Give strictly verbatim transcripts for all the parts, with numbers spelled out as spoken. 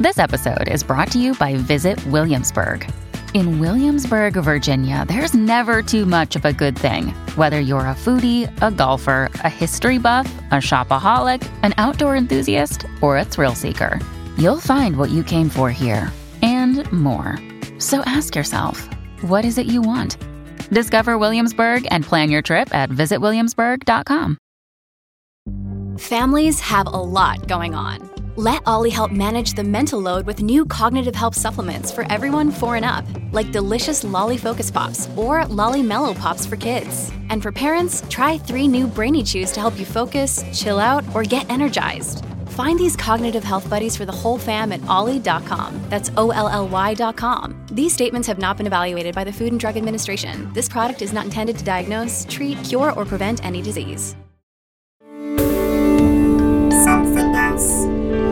This episode is brought to you by Visit Williamsburg. In Williamsburg, Virginia, there's never too much of a good thing. Whether you're a foodie, a golfer, a history buff, a shopaholic, an outdoor enthusiast, or a thrill seeker, you'll find what you came for here and more. So ask yourself, what is it you want? Discover Williamsburg and plan your trip at visit williamsburg dot com. Families have a lot going on. Let Ollie help manage the mental load with new cognitive help supplements for everyone four and up, like delicious Lolly Focus Pops or Lolly Mellow Pops for kids. And for parents, try three new Brainy Chews to help you focus, chill out, or get energized. Find these cognitive health buddies for the whole fam at ollie dot com. That's O L L Y dot com. These statements have not been evaluated by the Food and Drug Administration. This product is not intended to diagnose, treat, cure, or prevent any disease. Something else.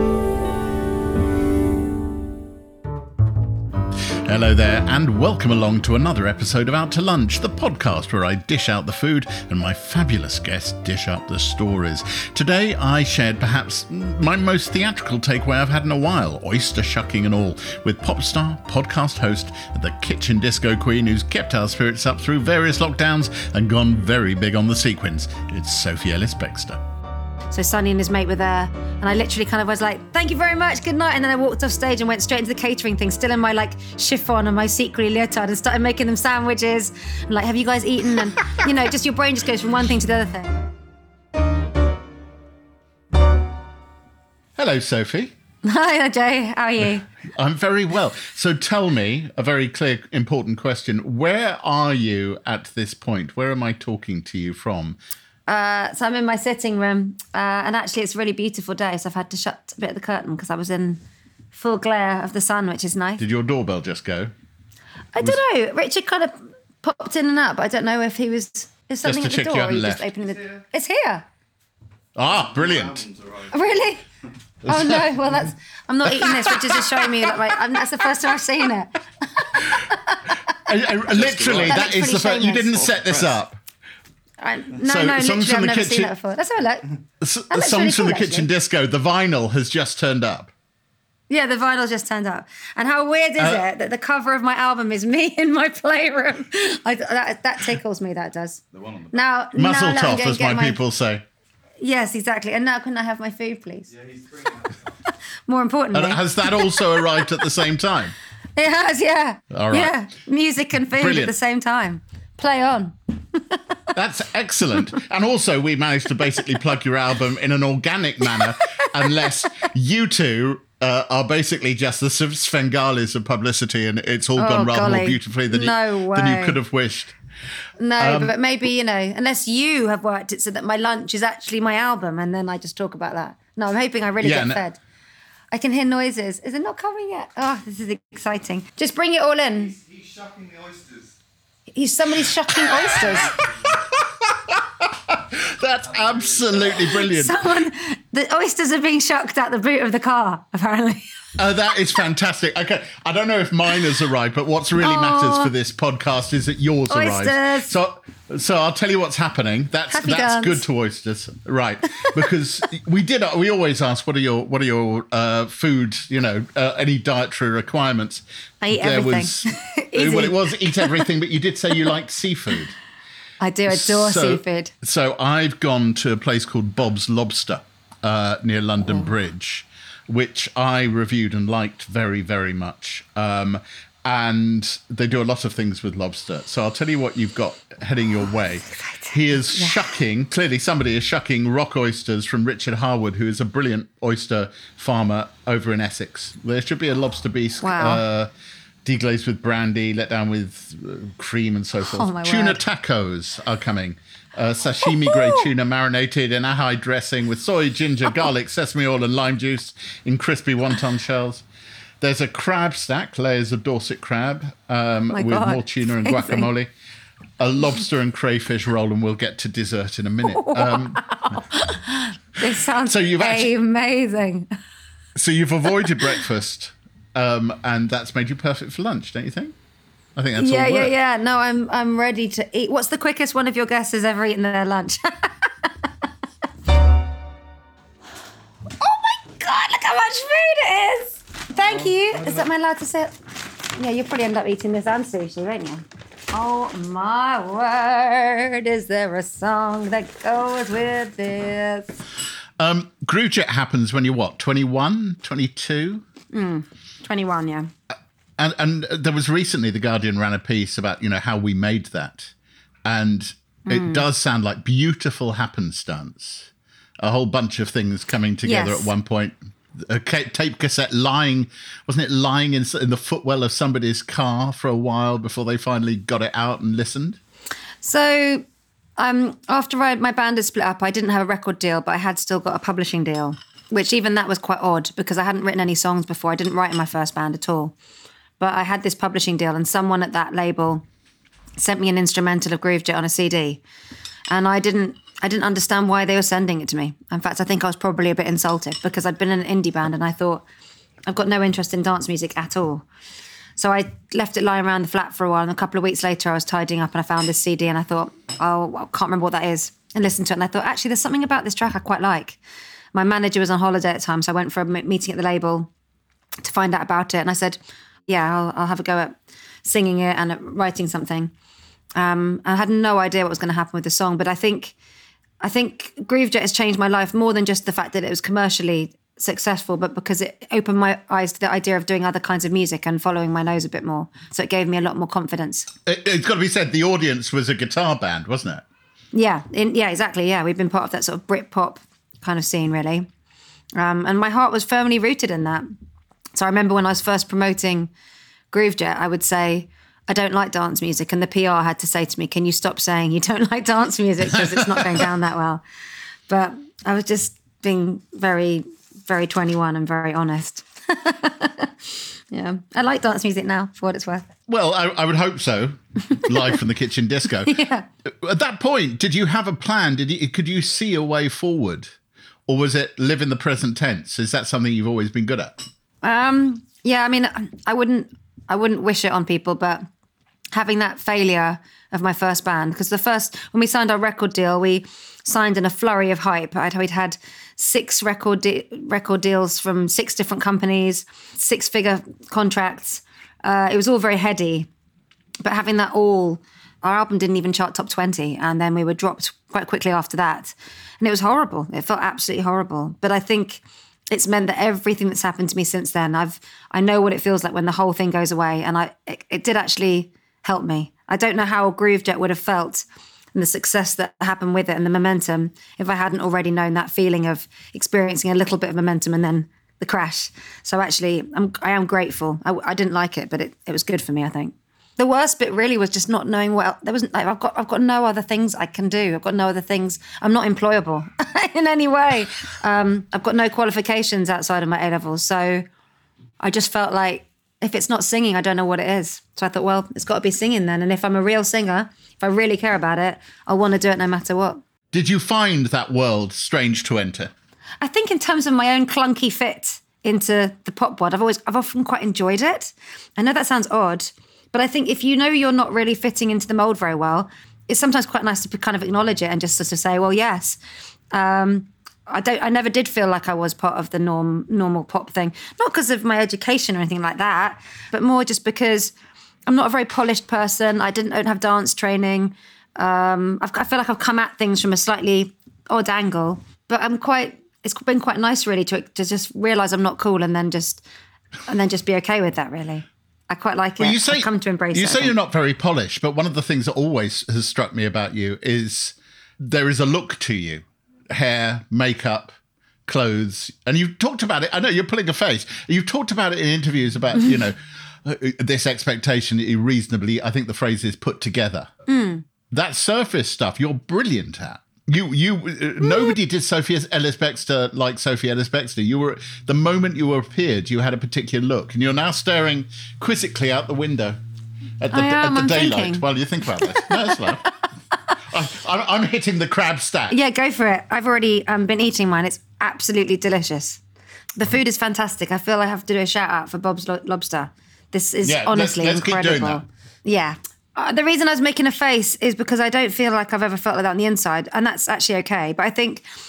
Hello there, and welcome along to another episode of Out to Lunch, the podcast where I dish out the food and my fabulous guests dish up the stories. Today I shared perhaps my most theatrical takeaway I've had in a while, oyster shucking and all, with pop star, podcast host, the kitchen disco queen who's kept our spirits up through various lockdowns and gone very big on the sequins. It's Sophie Ellis-Bextor. So Sonny and his mate were there, and I literally kind of was like, thank you very much, good night. And then I walked off stage and went straight into the catering thing, still in my like chiffon and my secret leotard, and started making them sandwiches. And like, have you guys eaten? And you know, just your brain just goes from one thing to the other thing. Hello, Sophie. Hi, Jay. How are you? I'm very well. So tell me a very clear, important question. Where are you at this point? Where am I talking to you from? Uh, so I'm in my sitting room, uh, and actually it's a really beautiful day, so I've had to shut a bit of the curtain because I was in full glare of the sun, which is nice. Did your doorbell just go? I don't know. Richard kind of popped in and out, but I don't know if he was... Is something Just to at the check door, you or are haven't you left. just opening the... It's here. Ah, brilliant. Really? Oh no! Well, that's I'm not eating this. Richard's just showing me that. Like, I'm, that's the first time I've seen it. I, I, literally, That that looks is pretty the first. You shameless. didn't set this up. I, no, So, no, songs literally, from I've the never kitchen- seen that before. Let's have a look. S- That looks songs really from the cool, kitchen actually. disco. The vinyl has just turned up. Yeah, the vinyl just turned up. And how weird is Uh, it that the cover of my album is me in my playroom? I, that, that tickles me. That does. The one on the now, Muzzle now let me tough, go and as get my people say. Yes, exactly. And now can I have my food, please? Yeah, he's three. More importantly, And has that also arrived at the same time? it has. Yeah. All right. Yeah, music and food Brilliant. at the same time. Play on. That's excellent. And also, we managed to basically plug your album in an organic manner, unless you two uh, are basically just the Svengalis of publicity, and it's all gone Oh, rather more golly. beautifully than, No you, than you way. could have wished. No, Um, but maybe, you know, unless you have worked it so that my lunch is actually my album, and then I just talk about that. No, I'm hoping I really Yeah, get no- fed. I can hear noises. Is it not coming yet? Oh, this is exciting. Just bring it all in. He's, he's shucking the oysters. He's somebody's shucking oysters. That's absolutely brilliant. Someone, the oysters are being shucked out the boot of the car, apparently. Oh, that is fantastic. Okay, I don't know if mine has arrived, but what's really matters for this podcast is that yours arrives. Oysters. So, so I'll tell you what's happening. That's Happy that's dance. good to oysters, right? Because we did. We always ask, what are your what are your uh, food? You know, uh, any dietary requirements? I eat There everything. was Easy. well, it was eat everything, but you did say you liked seafood. I do adore So- seafood. So I've gone to a place called Bob's Lobster uh, near London Oh. Bridge, which I reviewed and liked very, very much. Um, and they do a lot of things with lobster. So I'll tell you what you've got heading your way. He is shucking, clearly somebody is shucking rock oysters from Richard Harwood, who is a brilliant oyster farmer over in Essex. There should be a lobster bisque. Wow. Uh, deglazed with brandy, let down with uh, cream and so forth. Oh, my Tuna word. tacos are coming. Uh, sashimi grade tuna marinated in ahai dressing with soy, ginger, garlic, sesame oil and lime juice in crispy wonton shells. There's a crab stack, layers of Dorset crab um, My with God, more tuna and amazing. guacamole. A lobster and crayfish roll, and we'll get to dessert in a minute. Um, This sounds So you've actually- amazing. so you've avoided breakfast, um, and that's made you perfect for lunch, don't you think? I think that's Yeah, all yeah, work. yeah. No, I'm I'm ready to eat. What's the quickest one of your guests has ever eaten their lunch? Oh my God, look how much food it is. Thank Thank you. Is that my allowed to say? Yeah, you'll probably end up eating this and sushi, won't you? Oh my word! Is there a song that goes with this? Um, Groovejet happens when you're what? twenty-one, twenty-two? Mm, twenty-one, yeah. And and there was recently the Guardian ran a piece about, you know, how we made that, and it mm. does sound like beautiful happenstance. A whole bunch of things coming together yes. at one point. A tape cassette lying, wasn't it lying in, in the footwell of somebody's car for a while before they finally got it out and listened? So um, after I, my band had split up, I didn't have a record deal, but I had still got a publishing deal, which even that was quite odd because I hadn't written any songs before. I didn't write in my first band at all. But I had this publishing deal and someone at that label sent me an instrumental of Groovejet on a C D. And I didn't I didn't understand why they were sending it to me. In fact, I think I was probably a bit insulted because I'd been in an indie band and I thought, I've got no interest in dance music at all. So I left it lying around the flat for a while, and a couple of weeks later I was tidying up and I found this C D and I thought, oh, I can't remember what that is, and listened to it. And I thought, actually, there's something about this track I quite like. My manager was on holiday at the time, so I went for a meeting at the label to find out about it. And I said, yeah, I'll, I'll have a go at singing it and at writing something. Um, I had no idea what was going to happen with the song, but I think I think Groovejet has changed my life more than just the fact that it was commercially successful, but because it opened my eyes to the idea of doing other kinds of music and following my nose a bit more. So it gave me a lot more confidence. It, it's got to be said, the audience was a guitar band, wasn't it? Yeah, in, yeah, exactly. Yeah, we've been part of that sort of Britpop kind of scene, really. Um, and my heart was firmly rooted in that. So I remember when I was first promoting Groovejet, I would say, I don't like dance music. And the P R had to say to me, can you stop saying you don't like dance music because it's not going down that well. But I was just being very, very twenty-one and very honest. Yeah. I like dance music now, for what it's worth. Well, I, I would hope so. Live from the kitchen disco. Yeah. At that point, did you have a plan? Did you, could you see a way forward? Or was it live in the present tense? Is that something you've always been good at? Um, yeah, I mean, I wouldn't, I wouldn't wish it on people, but having that failure of my first band, because the first, when we signed our record deal, we signed in a flurry of hype. I'd, we'd had six record de- record deals from six different companies, six-figure contracts. Uh, it was all very heady. But having that all, our album didn't even chart top twenty, and then we were dropped quite quickly after that. And it was horrible. It felt absolutely horrible. But I think it's meant that everything that's happened to me since then, I've I know what it feels like when the whole thing goes away, and I it, it did actually help me. I don't know how Groovejet would have felt and the success that happened with it and the momentum if I hadn't already known that feeling of experiencing a little bit of momentum and then the crash. So actually, I'm, I am grateful. I, I didn't like it, but it, it was good for me, I think. The worst bit really was just not knowing what else. There wasn't like I've got I've got no other things I can do. I've got no other things. I'm not employable in any way. Um, I've got no qualifications outside of my A levels. So I just felt like if it's not singing, I don't know what it is. So I thought, well, it's got to be singing then. And if I'm a real singer, if I really care about it, I want to do it no matter what. Did you find that world strange to enter? I think in terms of my own clunky fit into the pop world, I've always I've often quite enjoyed it. I know that sounds odd. But I think if you know you're not really fitting into the mold very well, it's sometimes quite nice to kind of acknowledge it and just sort of say, well, yes. Um, I don't. I never did feel like I was part of the norm, normal pop thing. Not because of my education or anything like that, but more just because I'm not a very polished person. I didn't don't have dance training. Um, I've, I feel like I've come at things from a slightly odd angle. But I'm quite. It's been quite nice, really, to to just realise I'm not cool and then just and then just be okay with that, really. I quite like it. Well, you say, I've come to embrace you it. You say you're not very polished, but one of the things that always has struck me about you is there is a look to you. Hair, makeup, clothes. And you've talked about it. I know you're pulling a face. You've talked about it in interviews about, you know, this expectation that you reasonably, I think the phrase is put together. Mm. That surface stuff you're brilliant at. You, you, uh, nobody did Sophie Ellis-Bextor like Sophie Ellis-Bextor. You were, the moment you appeared, you had a particular look, and you're now staring quizzically out the window at the, I am, at the I'm daylight thinking. while you think about this. No, that's fine. I, I'm hitting the crab stack. Yeah, go for it. I've already um, been eating mine. It's absolutely delicious. The food is fantastic. I feel I have to do a shout out for Bob's Lo- Lobster. This is yeah, honestly let's, let's incredible. Keep doing that. Yeah. Uh, the reason I was making a face is because I don't feel like I've ever felt like that on the inside, and that's actually okay. But I think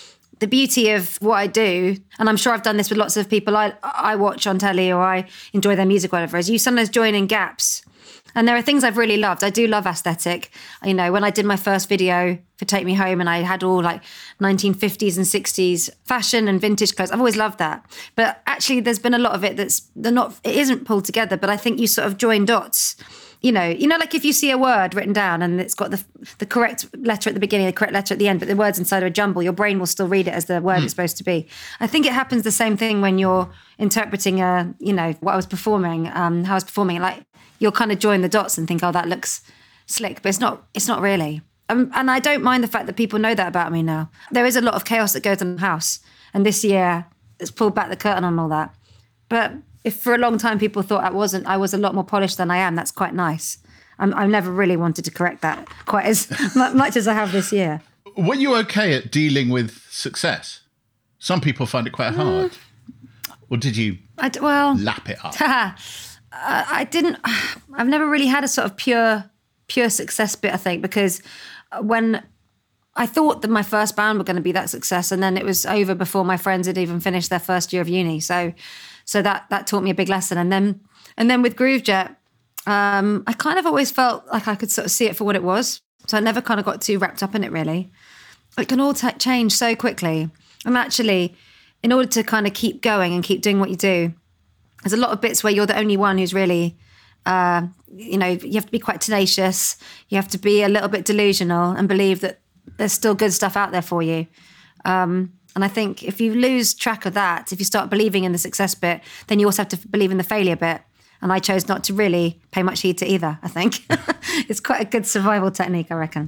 the beauty of what I do, and I'm sure I've done this with lots of people I I watch on telly or I enjoy their music or whatever, is you sometimes join in gaps. And there are things I've really loved. I do love aesthetic. You know, when I did my first video for Take Me Home and I had all like nineteen fifties and sixties fashion and vintage clothes, I've always loved that. But actually there's been a lot of it that's they're not, it isn't pulled together, but I think you sort of join dots. You know, you know, like if you see a word written down and it's got the the correct letter at the beginning, the correct letter at the end, but the word's inside of a jumble, your brain will still read it as the word mm. it's supposed to be. I think it happens the same thing when you're interpreting a, you know, what I was performing, um, how I was performing. Like you'll kind of join the dots and think, oh, that looks slick, but it's not. It's not really. Um, and I don't mind the fact that people know that about me now. There is a lot of chaos that goes on in the house, and this year it's pulled back the curtain on all that. But if for a long time people thought I wasn't, I was a lot more polished than I am, that's quite nice. I'm, I've never really wanted to correct that quite as much as I have this year. Were you okay at dealing with success? Some people find it quite hard. Mm. Or did you I d- well, lap it up? uh, I didn't, I've never really had a sort of pure, pure success bit, I think, because when I thought that my first band were going to be that success, and then it was over before my friends had even finished their first year of uni. So So that that taught me a big lesson. And then and then with Groovejet, um, I kind of always felt like I could sort of see it for what it was. So I never kind of got too wrapped up in it, really. It can all t- change so quickly. And actually, in order to kind of keep going and keep doing what you do, there's a lot of bits where you're the only one who's really, uh, you know, you have to be quite tenacious. You have to be a little bit delusional and believe that there's still good stuff out there for you. Um And I think if you lose track of that, if you start believing in the success bit, then you also have to believe in the failure bit. And I chose not to really pay much heed to either, I think. It's quite a good survival technique, I reckon.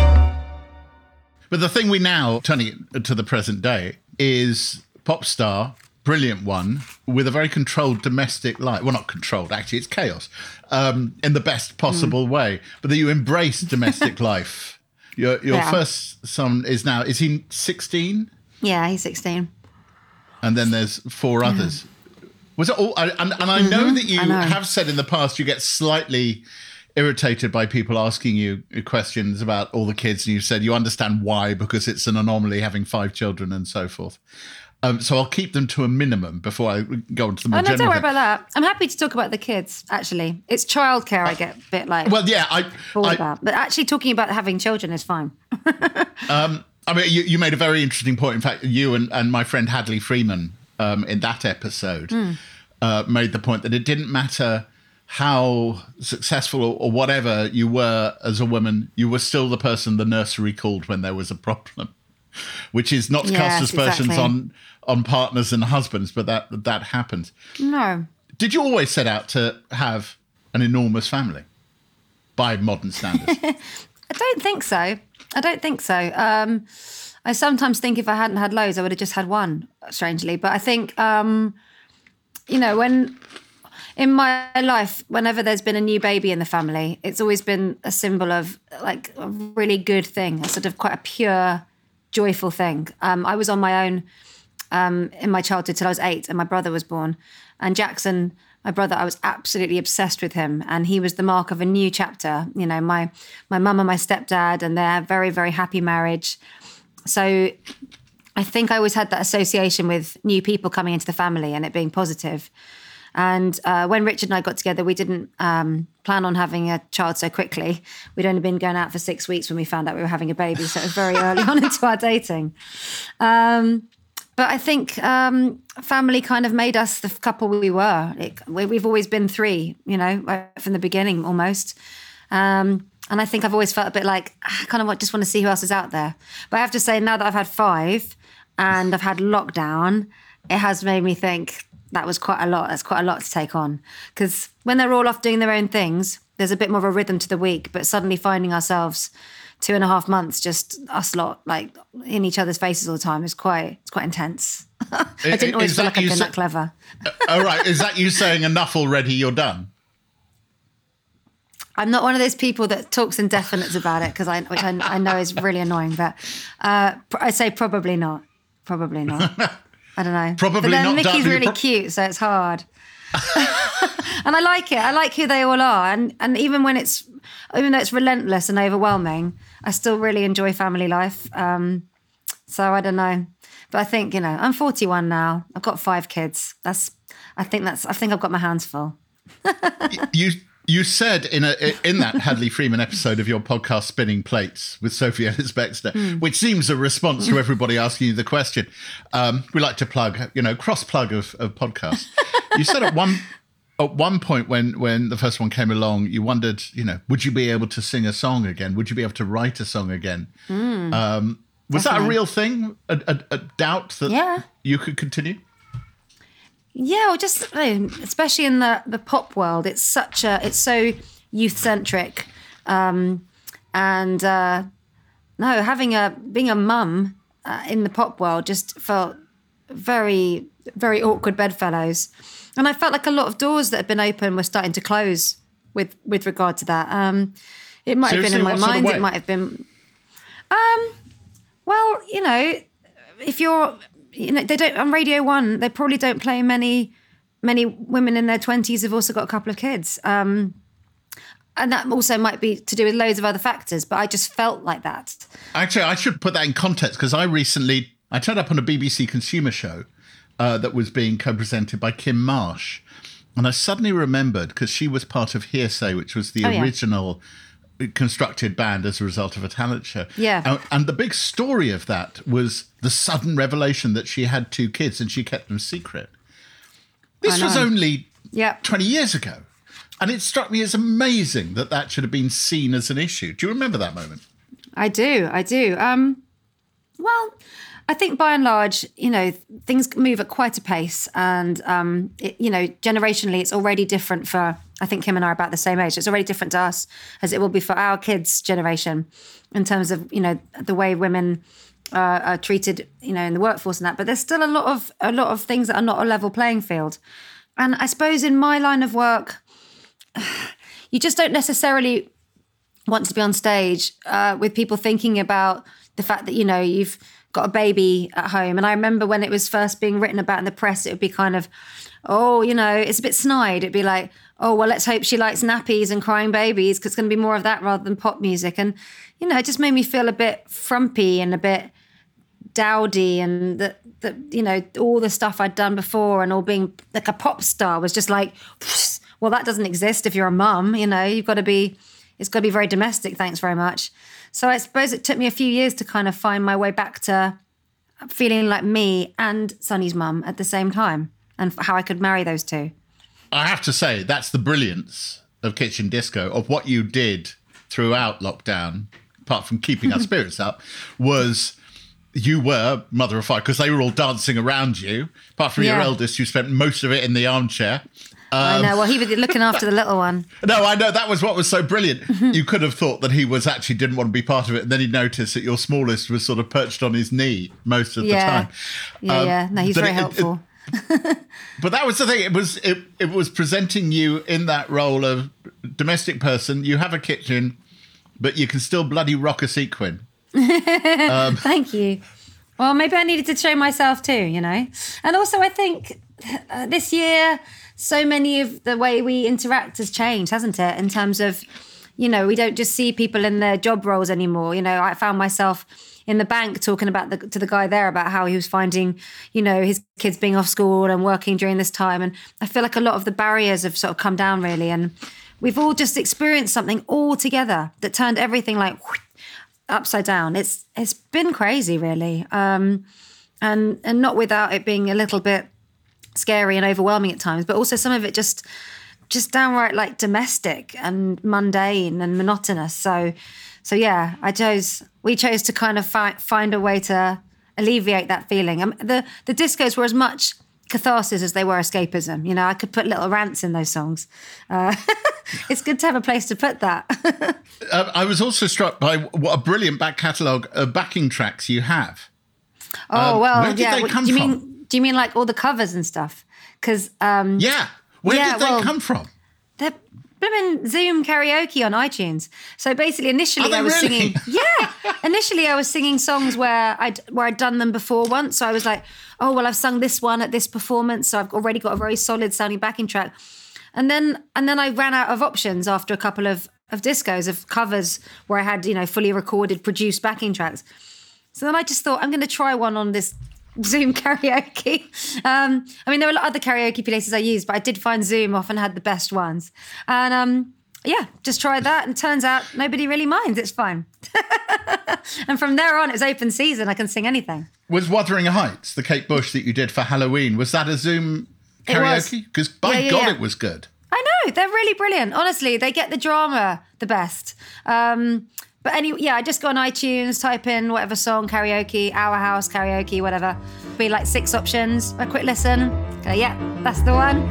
But the thing we now, turning it to the present day, is pop star, brilliant one, with a very controlled domestic life. Well, not controlled, actually, it's chaos, um, in the best possible mm. way. But that you embrace domestic life. Your, your yeah. first son is now, is he sixteen? Yeah, he's sixteen. And then there's four others. Yeah. Was it all? And, and I mm-hmm. know that you know. have said in the past you get slightly irritated by people asking you questions about all the kids, and you said you understand why, because it's an anomaly having five children and so forth. Um, so I'll keep them to a minimum before I go into the more oh, no, general don't worry thing. about that. I'm happy to talk about the kids, actually. It's childcare I get a bit like... Well, yeah, I... I about. But actually talking about having children is fine. um, I mean, you, you made a very interesting point. In fact, you and, and my friend Hadley Freeman um, in that episode mm. uh, made the point that it didn't matter how successful or, or whatever you were as a woman, you were still the person the nursery called when there was a problem, which is not to yes, cast aspersions exactly. on on partners and husbands, but that that happens. No. Did you always set out to have an enormous family by modern standards? I don't think so. I don't think so. Um, I sometimes think if I hadn't had loads, I would have just had one, strangely. But I think, um, you know, when in my life, whenever there's been a new baby in the family, it's always been a symbol of like a really good thing, a sort of quite a pure, joyful thing. Um, I was on my own um, in my childhood till I was eight and my brother was born. And Jackson, my brother, I was absolutely obsessed with him, and he was the mark of a new chapter. You know, my my mum and my stepdad and their very, very happy marriage. So I think I always had that association with new people coming into the family and it being positive. And uh, when Richard and I got together, we didn't um, plan on having a child so quickly. We'd only been going out for six weeks when we found out we were having a baby, so it was very early on into our dating. Um, But I think um, family kind of made us the couple we were. It, we, we've always been three, you know, right from the beginning almost. Um, and I think I've always felt a bit like, I kind of want, just want to see who else is out there. But I have to say, now that I've had five and I've had lockdown, it has made me think that was quite a lot. That's quite a lot to take on. Because when they're all off doing their own things, there's a bit more of a rhythm to the week. But suddenly finding ourselves two and a half months, just us lot, like in each other's faces all the time, is quite, it's quite intense. I didn't always feel like I'd been that clever. Oh, right. Is that you saying enough already, you're done? I'm not one of those people that talks in definites about it, because I, which I, I know is really annoying. But uh, I say probably not. Probably not. I don't know. Probably but then not. Mickey's done. really pro- cute, so it's hard. And I like it. I like who they all are. And and even when it's, even though it's relentless and overwhelming, I still really enjoy family life. Um, so I don't know. But I think, you know, I'm forty-one now. I've got five kids. That's, I think that's, I think I've got my hands full. you you said in a in that Hadley Freeman episode of your podcast Spinning Plates with Sophie Ellis-Bextor, mm. which seems a response to everybody asking you the question. Um, we like to plug, you know, cross plug of, of podcasts. You said at one at one point when when the first one came along, you wondered, you know, would you be able to sing a song again? Would you be able to write a song again? Mm. Um, was Definitely. that a real thing? A, a, a doubt that yeah. you could continue? Yeah, or just especially in the, the pop world, it's such a it's so youth centric, um, and uh, no, having a being a mum uh, in the pop world just felt very very awkward bedfellows, and I felt like a lot of doors that had been open were starting to close with with regard to that. Um, it might Seriously, have been in my what mind. Sort of it might have been, um, well, you know, if you're. You know, they don't on Radio One. They probably don't play many, many women in their twenties who've also got a couple of kids, um, and that also might be to do with loads of other factors. But I just felt like that. Actually, I should put that in context because I recently I turned up on a B B C consumer show uh, that was being co-presented by Kim Marsh, and I suddenly remembered because she was part of Hearsay, which was the oh, original. Yeah. constructed band as a result of a talent show. Yeah. And, and the big story of that was the sudden revelation that she had two kids and she kept them secret. This was only yep. twenty years ago. And it struck me as amazing that that should have been seen as an issue. Do you remember that moment? I do. I do. Um, well, I think by and large, you know, things move at quite a pace and, um, it, you know, generationally, it's already different for, I think Kim and I are about the same age. It's already different to us as it will be for our kids' generation in terms of, you know, the way women uh, are treated, you know, in the workforce and that. But there's still a lot of a lot of things that are not a level playing field. And I suppose in my line of work, you just don't necessarily want to be on stage uh, with people thinking about the fact that, you know, you've got a baby at home. And I remember when it was first being written about in the press, it would be kind of, oh, you know, it's a bit snide. It'd be like, oh, well, let's hope she likes nappies and crying babies because it's going to be more of that rather than pop music. And, you know, it just made me feel a bit frumpy and a bit dowdy and that, that you know, all the stuff I'd done before and all being like a pop star was just like, well, that doesn't exist if you're a mum, you know, you've got to be, it's got to be very domestic, thanks very much. So I suppose it took me a few years to kind of find my way back to feeling like me and Sonny's mum at the same time and how I could marry those two. I have to say, that's the brilliance of Kitchen Disco, of what you did throughout lockdown, apart from keeping our spirits up, was you were mother of five, because they were all dancing around you. Apart from yeah. your eldest, you spent most of it in the armchair. Um, I know. Well, he was looking after the little one. No, I know. That was what was so brilliant. You could have thought that he was actually didn't want to be part of it. And then he noticed that your smallest was sort of perched on his knee most of yeah. the time. Yeah, um, yeah. No, he's very it, helpful. It, but that was the thing. It was it, it was presenting you in that role of domestic person. You have a kitchen, but you can still bloody rock a sequin. Um, Thank you. Well, maybe I needed to show myself too, you know. And also, I think uh, this year, so many of the way we interact has changed, hasn't it? In terms of, you know, we don't just see people in their job roles anymore. You know, I found myself in the bank talking about the, to the guy there about how he was finding, you know, his kids being off school and working during this time. And I feel like a lot of the barriers have sort of come down really. And we've all just experienced something all together that turned everything like whoosh, upside down. It's it's been crazy really. Um, and and not without it being a little bit scary and overwhelming at times, but also some of it just just downright like domestic and mundane and monotonous. So so yeah, I chose we chose to kind of fi- find a way to alleviate that feeling. Um, the the discos were as much catharsis as they were escapism. You know, I could put little rants in those songs. Uh, it's good to have a place to put that. uh, I was also struck by what a brilliant back catalogue of backing tracks you have. Oh um, well, where did yeah. they come do you from? mean do you mean like all the covers and stuff? Because um, yeah, where yeah, did they well, come from? They're blooming Zoom karaoke on iTunes. So basically, initially Are I was really? singing. Yeah, initially I was singing songs where I'd where I'd done them before once. So I was like, oh well, I've sung this one at this performance, so I've already got a very solid sounding backing track. And then and then I ran out of options after a couple of of discos of covers where I had, you know, fully recorded, produced backing tracks. So then I just thought I'm going to try one on this Zoom karaoke. Um, I mean, there were a lot of other karaoke places I used, but I did find Zoom often had the best ones. And um, yeah, just tried that. And turns out nobody really minds. It's fine. And from there on, it's open season. I can sing anything. Was Wuthering Heights, the Kate Bush that you did for Halloween, was that a Zoom karaoke? Because by Yeah, yeah, God, yeah. it was good. I know. They're really brilliant. Honestly, they get the drama the best. Um, but anyway, yeah, I just go on iTunes, type in whatever song, karaoke, Our House, karaoke, whatever. Be like six options, a quick listen. Go, yeah, that's the one.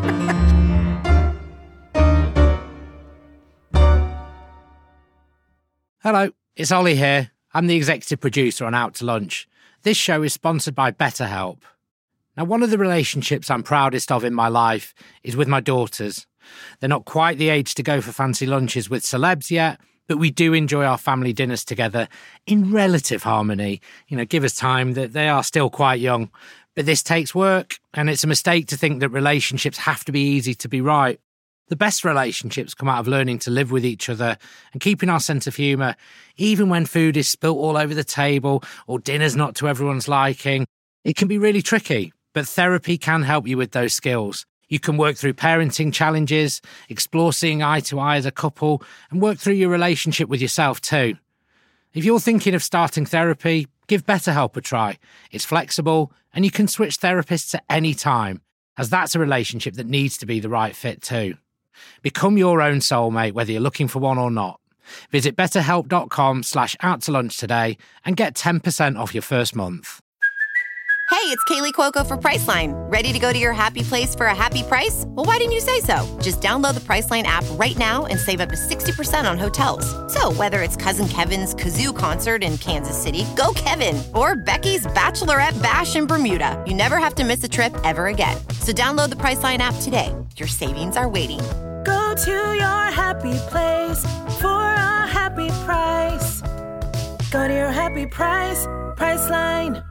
Hello, it's Ollie here. I'm the executive producer on Out to Lunch. This show is sponsored by BetterHelp. Now, one of the relationships I'm proudest of in my life is with my daughters. They're not quite the age to go for fancy lunches with celebs yet, but we do enjoy our family dinners together in relative harmony. You know, give us time, that they are still quite young. But this takes work, and it's a mistake to think that relationships have to be easy to be right. The best relationships come out of learning to live with each other and keeping our sense of humour, even when food is spilt all over the table or dinner's not to everyone's liking. It can be really tricky, but therapy can help you with those skills. You can work through parenting challenges, explore seeing eye to eye as a couple, and work through your relationship with yourself too. If you're thinking of starting therapy, give BetterHelp a try. It's flexible, and you can switch therapists at any time, as that's a relationship that needs to be the right fit too. Become your own soulmate, whether you're looking for one or not. Visit betterhelp.com slash out to lunch today and get ten percent off your first month. Hey, it's Kaylee Cuoco for Priceline. Ready to go to your happy place for a happy price? Well, why didn't you say so? Just download the Priceline app right now and save up to sixty percent on hotels. So whether it's Cousin Kevin's Kazoo Concert in Kansas City, go Kevin, or Becky's Bachelorette Bash in Bermuda, you never have to miss a trip ever again. So download the Priceline app today. Your savings are waiting. Go to your happy place for a happy price. Go to your happy price, Priceline.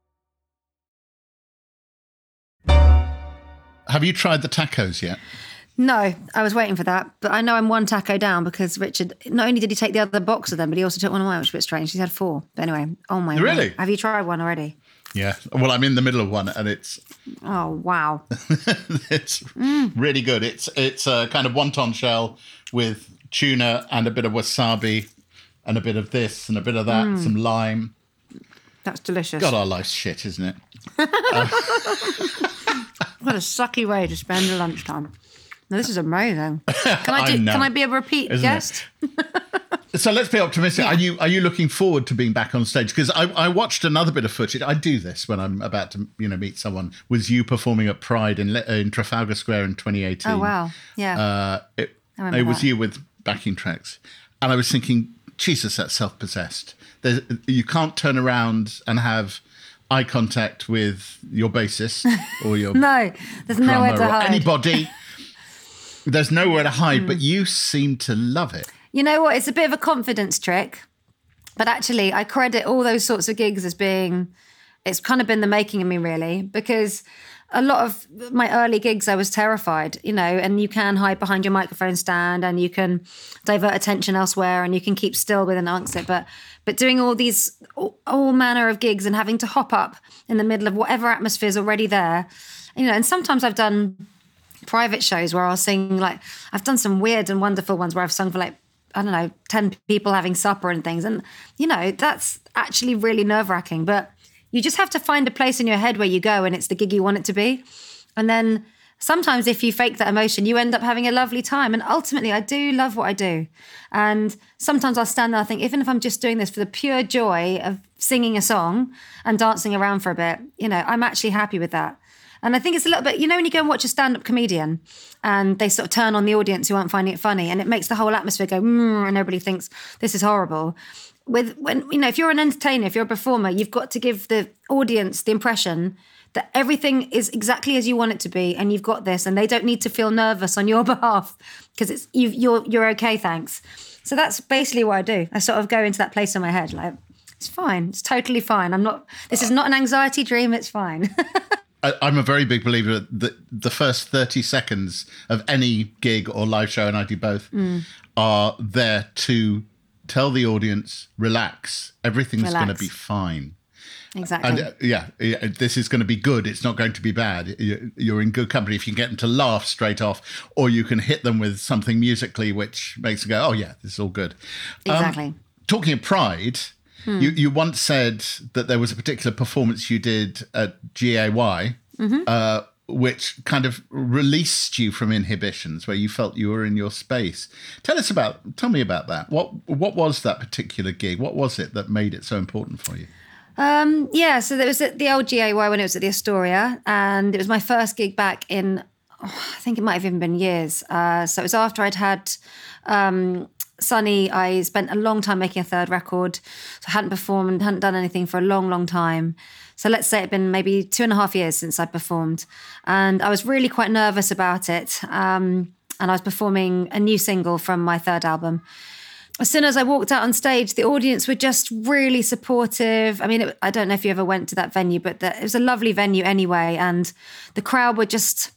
Have you tried the tacos yet? No, I was waiting for that. But I know I'm one taco down because Richard, not only did he take the other box of them, but he also took one away, which was a bit strange. He's had four. But anyway, oh my Really? God. Have you tried one already? Yeah. Well, I'm in the middle of one, and it's Oh, wow. it's really good. It's it's a kind of wonton shell with tuna and a bit of wasabi and a bit of this and a bit of that, some lime. That's delicious. God, our life's shit, isn't it? Uh, What a sucky way to spend your lunchtime. No, this is amazing. Can I, I do, know. can I be a repeat Isn't guest? So let's be optimistic. Yeah. Are you are you looking forward to being back on stage? Because I, I watched another bit of footage. I do this when I'm about to you know meet someone. Was you performing at Pride in in Trafalgar Square in twenty eighteen? Oh, wow. Yeah. Uh, it I remember it was that. you with backing tracks, and I was thinking, Jesus, that's self-possessed. There's, you can't turn around and have eye contact with your bassist or your No, there's nowhere drummer to or hide. anybody. There's nowhere to hide, Hmm. but you seem to love it. You know what? It's a bit of a confidence trick. But actually, I credit all those sorts of gigs as being, it's kind of been the making of me, really, because a lot of my early gigs, I was terrified, you know, and you can hide behind your microphone stand and you can divert attention elsewhere and you can keep still with an answer. But but doing all these, all, all manner of gigs and having to hop up in the middle of whatever atmosphere's already there, you know, and sometimes I've done private shows where I'll sing, like, I've done some weird and wonderful ones where I've sung for like, I don't know, ten people having supper and things. And, you know, that's actually really nerve-wracking. But you just have to find a place in your head where you go and it's the gig you want it to be. And then sometimes if you fake that emotion, you end up having a lovely time. And ultimately, I do love what I do. And sometimes I'll stand there and think, even if I'm just doing this for the pure joy of singing a song and dancing around for a bit, you know, I'm actually happy with that. And I think it's a little bit, you know, when you go and watch a stand-up comedian and they sort of turn on the audience who aren't finding it funny and it makes the whole atmosphere go, mm, and everybody thinks this is horrible. With when, you know, if you're an entertainer, if you're a performer, you've got to give the audience the impression that everything is exactly as you want it to be and you've got this and they don't need to feel nervous on your behalf because it's you, you're you're okay, thanks. So that's basically what I do. I sort of go into that place in my head like, it's fine, it's totally fine. I'm not, this is not an anxiety dream, it's fine. I'm a very big believer that the first thirty seconds of any gig or live show, and I do both, mm. are there to tell the audience, relax, everything's going to be fine. Exactly. And uh, yeah, yeah, this is going to be good. It's not going to be bad. You- You're in good company if you can get them to laugh straight off, or you can hit them with something musically which makes them go, oh yeah, this is all good. Um, Exactly. talking of pride, Hmm. you, you once said that there was a particular performance you did at G A Y, Mm-hmm. uh, which kind of released you from inhibitions, where you felt you were in your space. Tell us about, tell me about that. What what was that particular gig? What was it that made it so important for you? Um, yeah, so it was at the old G A Y when it was at the Astoria, and it was my first gig back in, oh, I think it might have even been years. Uh, so it was after I'd had um, Sunny. I spent a long time making a third record. So I hadn't performed, hadn't done anything for a long, long time. So let's say it'd been maybe two and a half years since I performed. And I was really quite nervous about it. Um, and I was performing a new single from my third album. As soon as I walked out on stage, the audience were just really supportive. I mean, it, I don't know if you ever went to that venue, but the, it was a lovely venue anyway. And the crowd were just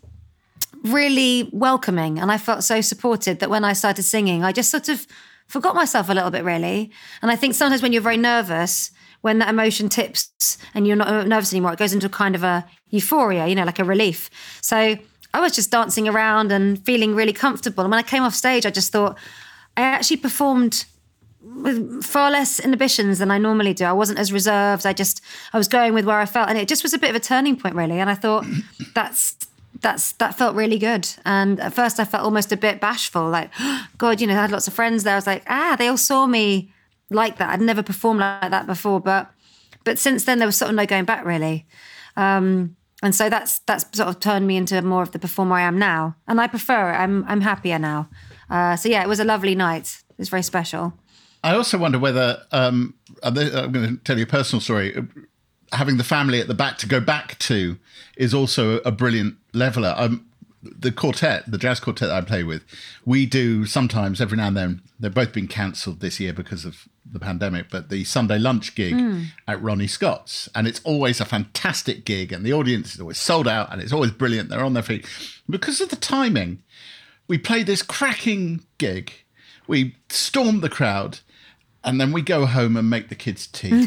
really welcoming. And I felt so supported that when I started singing, I just sort of forgot myself a little bit, really. And I think sometimes when you're very nervous, when that emotion tips and you're not nervous anymore, it goes into kind of a euphoria, you know, like a relief. So I was just dancing around and feeling really comfortable. And when I came off stage, I just thought, I actually performed with far less inhibitions than I normally do. I wasn't as reserved. I just, I was going with where I felt. And it just was a bit of a turning point, really. And I thought, that's, that's, that felt really good. And at first I felt almost a bit bashful, like, oh, God, you know, I had lots of friends there. I was like, ah, they all saw me like that. I'd never performed like that before. But, but since then there was sort of no going back, really. Um, and so that's, that's sort of turned me into more of the performer I am now. And I prefer it. I'm, I'm happier now. Uh, so yeah, it was a lovely night. It was very special. I also wonder whether, um, I'm going to tell you a personal story, having the family at the back to go back to is also a brilliant leveler. Um, the quartet, the jazz quartet that I play with, we do sometimes, every now and then, they've both been cancelled this year because of the pandemic, but the Sunday lunch gig mm. at Ronnie Scott's. And it's always a fantastic gig and the audience is always sold out and it's always brilliant. They're on their feet. Because of the timing, we play this cracking gig, we storm the crowd, and then we go home and make the kids tea.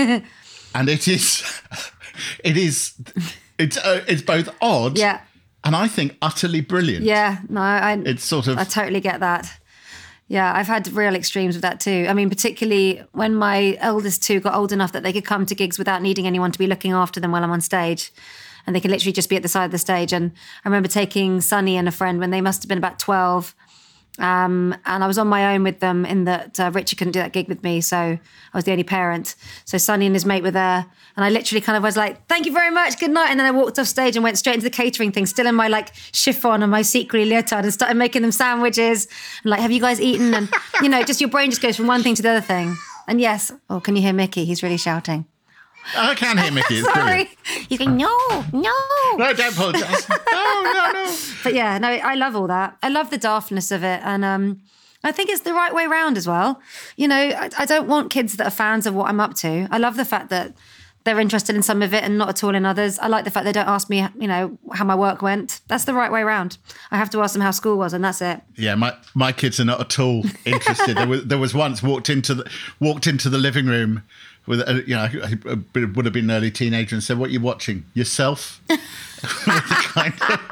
And it is, it is, it's uh, it's both odd, yeah, and I think utterly brilliant. Yeah, no, I, it's sort of, I totally get that. Yeah, I've had real extremes with that too. I mean, particularly when my eldest two got old enough that they could come to gigs without needing anyone to be looking after them while I'm on stage. And they can literally just be at the side of the stage. And I remember taking Sunny and a friend when they must have been about twelve. Um, and I was on my own with them in that uh, Richard couldn't do that gig with me. So I was the only parent. So Sunny and his mate were there. And I literally kind of was like, thank you very much, good night. And then I walked off stage and went straight into the catering thing, still in my like chiffon and my secret leotard, and started making them sandwiches. And like, have you guys eaten? And, you know, just your brain just goes from one thing to the other thing. And yes, oh, can you hear Mickey? He's really shouting. I can hear Mickey. It's Sorry. brilliant. You can, no, no. No, don't apologise. No, no, no. But yeah, no, I love all that. I love the daftness of it. And um, I think it's the right way round as well. You know, I, I don't want kids that are fans of what I'm up to. I love the fact that they're interested in some of it and not at all in others. I like the fact they don't ask me, you know, how my work went. That's the right way round. I have to ask them how school was, and that's it. Yeah, my, my kids are not at all interested. there was there was once walked into the walked into the living room with a, you know, I would have been an early teenager and said, "What are you watching? Yourself?" kind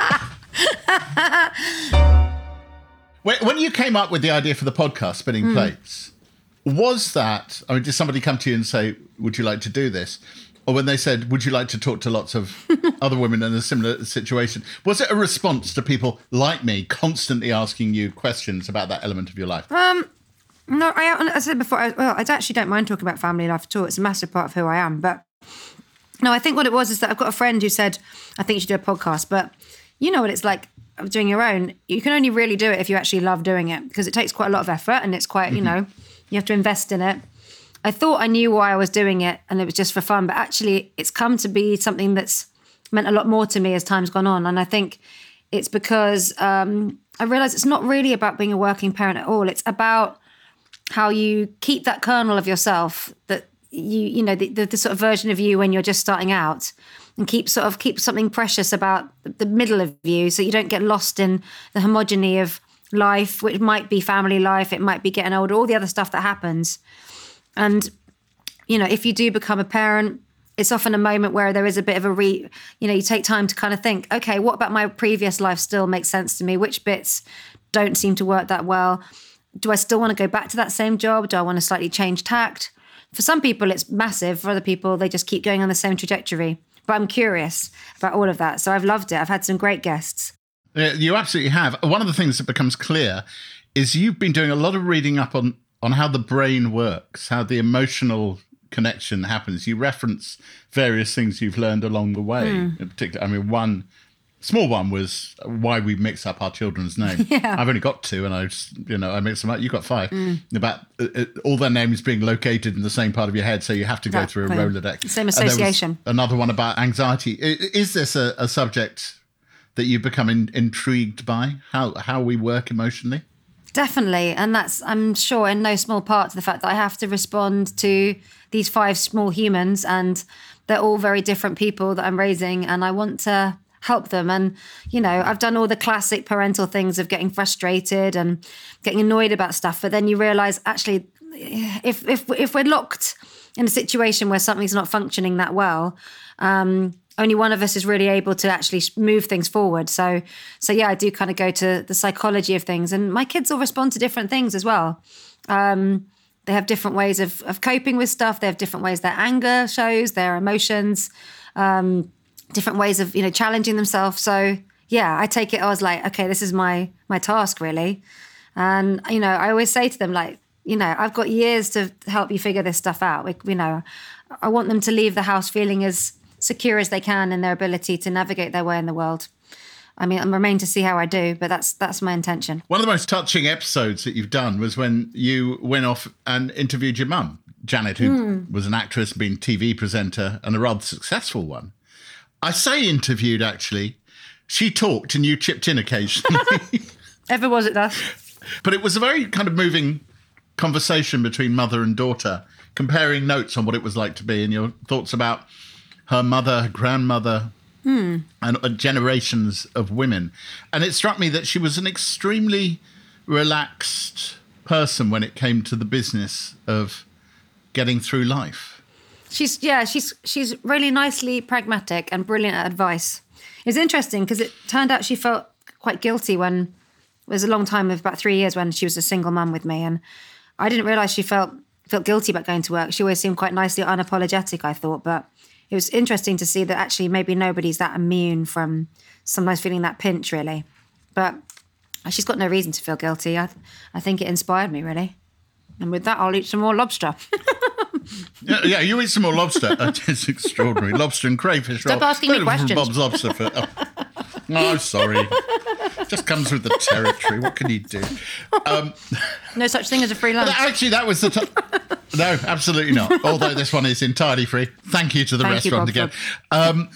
of... When you came up with the idea for the podcast, Spinning mm. Plates, was that? I mean, did somebody come to you and say, "Would you like to do this?" Or when they said, "Would you like to talk to lots of other women in a similar situation?" Was it a response to people like me constantly asking you questions about that element of your life? Um. No, I, as I said before, I, well, I actually don't mind talking about family life at all. It's a massive part of who I am. But no, I think what it was is that I've got a friend who said, I think you should do a podcast. But you know what it's like of doing your own. You can only really do it if you actually love doing it, because it takes quite a lot of effort and it's quite, you know, you have to invest in it. I thought I knew why I was doing it and it was just for fun. But actually, it's come to be something that's meant a lot more to me as time's gone on. And I think it's because um, I realised it's not really about being a working parent at all. It's about how you keep that kernel of yourself, that you, you know, the, the, the sort of version of you when you're just starting out, and keep sort of keep something precious about the middle of you, so you don't get lost in the homogeny of life, which might be family life, it might be getting older, all the other stuff that happens. And, you know, if you do become a parent, it's often a moment where there is a bit of a re, you know, you take time to kind of think, okay, what about my previous life still makes sense to me? Which bits don't seem to work that well? Do I still want to go back to that same job? Do I want to slightly change tact? For some people, it's massive. For other people, they just keep going on the same trajectory. But I'm curious about all of that. So I've loved it. I've had some great guests. Yeah, you absolutely have. One of the things that becomes clear is you've been doing a lot of reading up on, on how the brain works, how the emotional connection happens. You reference various things you've learned along the way. Mm. In particular, I mean, one small one was why we mix up our children's names. Yeah. I've only got two, and I, just, you know, I mix them up. You've got five. Mm. About uh, uh, all their names being located in the same part of your head, so you have to go Right, through a right. Rolodex. Same association. Another one about anxiety. I- Is this a, a subject that you become in, intrigued by? How how we work emotionally? Definitely. And that's, I'm sure, in no small part to the fact that I have to respond to these five small humans, and they're all very different people that I'm raising, and I want to help them. And, you know, I've done all the classic parental things of getting frustrated and getting annoyed about stuff. But then you realize, actually, if if if we're locked in a situation where something's not functioning that well, um, only one of us is really able to actually move things forward. So, so yeah, I do kind of go to the psychology of things, and my kids all respond to different things as well. Um, they have different ways of, of coping with stuff. They have different ways their anger shows, their emotions, um, different ways of, you know, challenging themselves. So yeah, I take it as like, okay, this is my, my task really. And, you know, I always say to them, like, you know, I've got years to help you figure this stuff out. Like, you know, I want them to leave the house feeling as secure as they can in their ability to navigate their way in the world. I mean, I'm remain to see how I do, but that's that's my intention. One of the most touching episodes that you've done was when you went off and interviewed your mum, Janet, who mm. was an actress, been a T V presenter, and a rather successful one. I say interviewed, actually. She talked and you chipped in occasionally. Ever was it that? But it was a very kind of moving conversation between mother and daughter, comparing notes on what it was like to be, and your thoughts about her mother, her grandmother, hmm. and uh, generations of women. And it struck me that she was an extremely relaxed person when it came to the business of getting through life. She's, yeah, she's she's really nicely pragmatic and brilliant at advice. It's interesting because it turned out she felt quite guilty when, it was a long time, of about three years when she was a single mum with me. And I didn't realise she felt felt guilty about going to work. She always seemed quite nicely unapologetic, I thought, but it was interesting to see that actually maybe nobody's that immune from sometimes feeling that pinch, really. But she's got no reason to feel guilty. I, I think it inspired me, really. And with that, I'll eat some more lobster. yeah, yeah, you eat some more lobster. It's extraordinary. Lobster and crayfish. Stop roll. asking me questions. Bob's Lobster. For, oh. oh, sorry. Just comes with the territory. What can you do? Um, no such thing as a free lunch. Actually, that was the... T- no, absolutely not. Although this one is entirely free. Thank you to the Thank restaurant you, again. Um,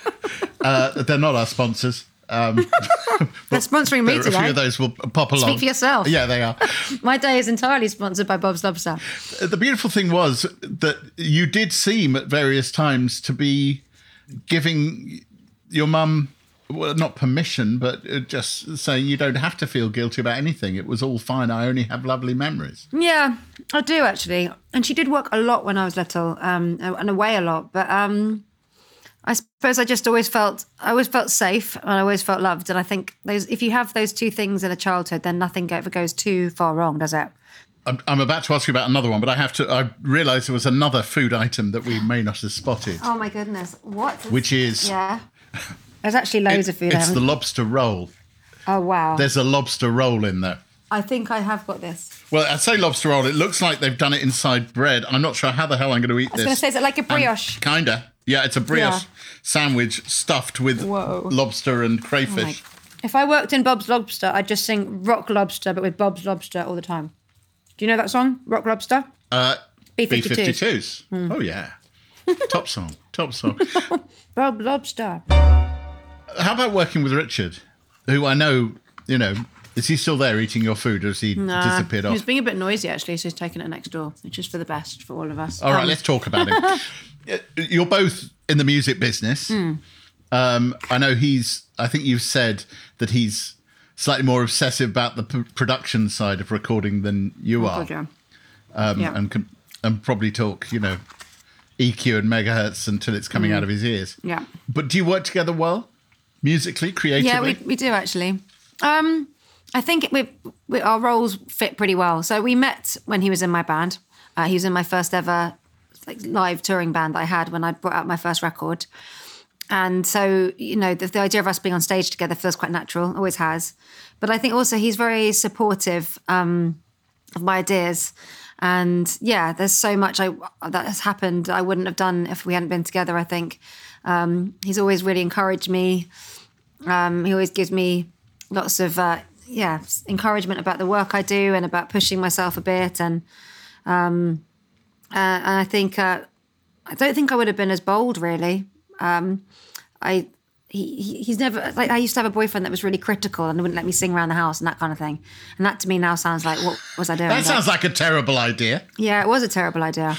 uh, they're not our sponsors. Um, they're sponsoring me a today. A few of those will pop along. Speak for yourself. Yeah, they are. My day is entirely sponsored by Bob's Lobster. The beautiful thing was that you did seem at various times to be giving your mum, well, not permission, but just saying you don't have to feel guilty about anything. It was all fine. I only have lovely memories. Yeah, I do actually. And she did work a lot when I was little, um, and away a lot. But um, I suppose I just always felt, I always felt safe, and I always felt loved. And I think those, if you have those two things in a childhood, then nothing ever goes too far wrong, does it? I'm, I'm about to ask you about another one, but I have to. I realised there was another food item that we may not have spotted. Oh my goodness! What? Which is yeah. There's actually loads it, of food. It's the lobster roll. Oh wow! There's a lobster roll in there. I think I have got this. Well, I say lobster roll. It looks like they've done it inside bread. I'm not sure how the hell I'm going to eat I was this. going to say, is it like a brioche? And kinda. Yeah, it's a brioche Yeah. sandwich stuffed with Whoa. lobster and Oh crayfish. my- if I worked in Bob's Lobster, I'd just sing Rock Lobster, but with Bob's Lobster all the time. Do you know that song, Rock Lobster? Uh, B B fifty-twos. fifty-twos. Mm. Oh, yeah. Top song. Top song. Bob Lobster. How about working with Richard, who I know, you know, is he still there eating your food, or has he Nah, disappeared he off? was being a bit noisy, actually, so he's taken it next door, which is for the best for all of us. All right, Um, let's talk about him. You're both in the music business. Mm. Um, I know he's, I think you've said that he's slightly more obsessive about the p- production side of recording than you Oh, are. God, yeah. Um, Yeah. and can, and probably talk, you know, E Q and megahertz until it's coming Mm. out of his ears. Yeah. But do you work together well? Musically, creatively? Yeah, we, we do actually. Um, I think we, we, our roles fit pretty well. So we met when he was in my band. Uh, he was in my first ever like live touring band that I had when I brought out my first record. And so, you know, the, the idea of us being on stage together feels quite natural, always has. But I think also he's very supportive um, of my ideas. And yeah, there's so much I, that has happened I wouldn't have done if we hadn't been together, I think. Um, he's always really encouraged me. Um, he always gives me lots of, uh, yeah, encouragement about the work I do and about pushing myself a bit. And, um, uh, and I think, uh, I don't think I would have been as bold, really. Um, I he, he he's never like I used to have a boyfriend that was really critical and wouldn't let me sing around the house and that kind of thing. And that to me now sounds like, what was I doing? That sounds like a terrible idea. Yeah, it was a terrible idea.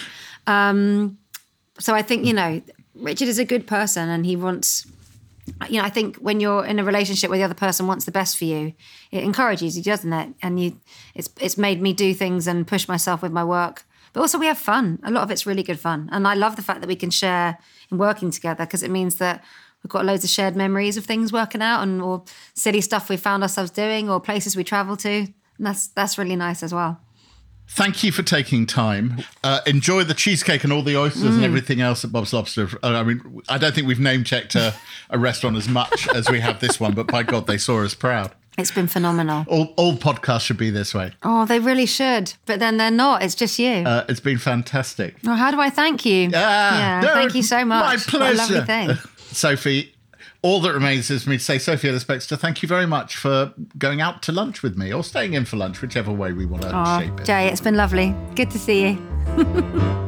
Um, so I think, you know, Richard is a good person and he wants, you know, I think when you're in a relationship where the other person wants the best for you, it encourages you, doesn't it? And you, it's it's made me do things and push myself with my work. But also we have fun. A lot of it's really good fun. And I love the fact that we can share in working together because it means that we've got loads of shared memories of things working out and or silly stuff we found ourselves doing or places we travel to. And that's that's really nice as well. Thank you for taking time. Uh, enjoy the cheesecake and all the oysters mm. and everything else at Bob's Lobster. Uh, I mean, I don't think we've name-checked a, a restaurant as much as we have this one, but by God, they saw us proud. It's been phenomenal. All, all podcasts should be this way. Oh, they really should. But then they're not. It's just you. Uh, it's been fantastic. Well, how do I thank you? Ah, yeah, no, thank you so much. My pleasure. What a lovely thing. Sophie, all that remains is for me to say, Sophie Ellis Bextor, thank you very much for going out to lunch with me or staying in for lunch, whichever way we want to oh, shape it. Jay, it's been lovely. Good to see you.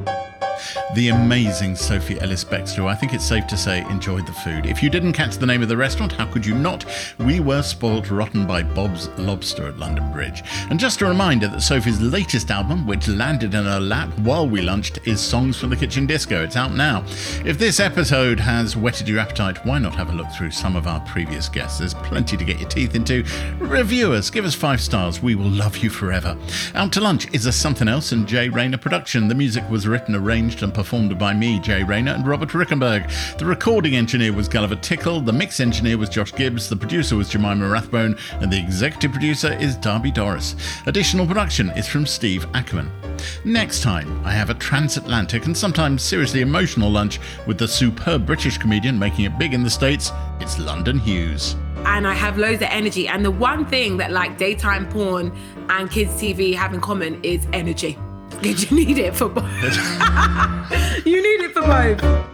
The amazing Sophie Ellis Bextor. I think it's safe to say enjoyed the food. If you didn't catch the name of the restaurant, how could you not? We were spoilt rotten by Bob's Lobster at London Bridge. And just a reminder that Sophie's latest album, which landed in her lap while we lunched, is Songs from the Kitchen Disco. It's out now. If this episode has whetted your appetite, why not have a look through some of our previous guests? There's plenty to get your teeth into. Review us, give us five stars. We will love you forever. Out to Lunch is a Something Else and Jay Rayner production. The music was written, arranged and performed by me, Jay Rayner, and Robert Rickenberg. The recording engineer was Gulliver Tickle, the mix engineer was Josh Gibbs, the producer was Jemima Rathbone, and the executive producer is Darby Doris. Additional production is from Steve Ackerman. Next time, I have a transatlantic and sometimes seriously emotional lunch with the superb British comedian making it big in the States. It's London Hughes. And I have loads of energy. And the one thing that like daytime porn and kids' T V have in common is energy. You need it for both. You need it for both.